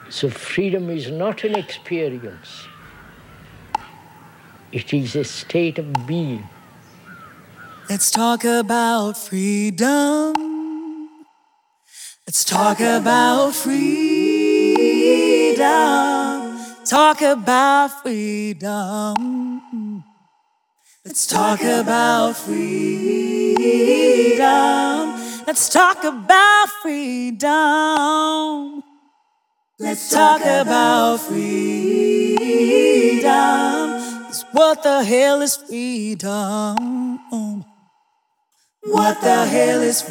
So freedom is not an experience. It is a state of being. Let's talk about freedom. Let's talk about freedom. Talk about freedom. Let's talk about freedom. Let's talk about freedom. Let's talk about freedom. 'Cause what the hell is freedom? What the hell is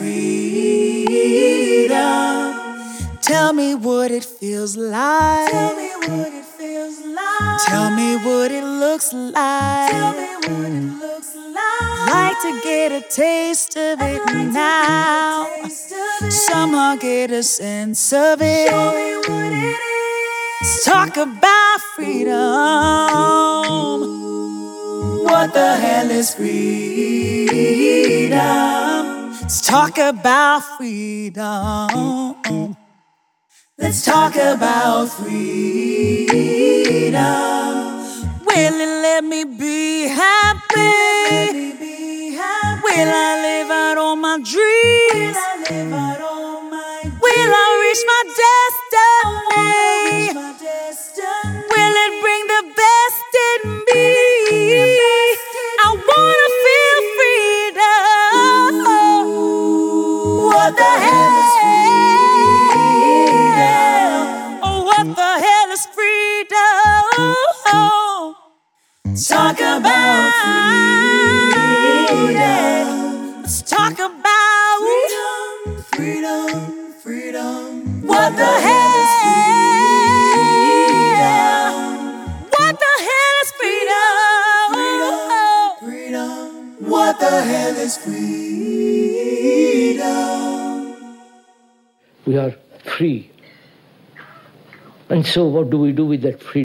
freedom? Tell me what it feels like. Tell me what it feels like. Tell me what it looks like. Tell me what it looks like. Like to get a taste of it now. Somehow get a sense of it. Show me what it is. Let's talk about freedom. What the hell is freedom? Let's talk about freedom. Let's talk about freedom. Will it let me be happy? Will I live out all my dreams? Will I reach my destiny? Will it bring the best in me? I wanna feel freedom. What the hell is freedom? Oh, what the hell is freedom? Talk about freedom. Let's talk about freedom. What the hell is freedom? What the hell is freedom? What the hell is freedom? We are free. And so what do we do with that freedom?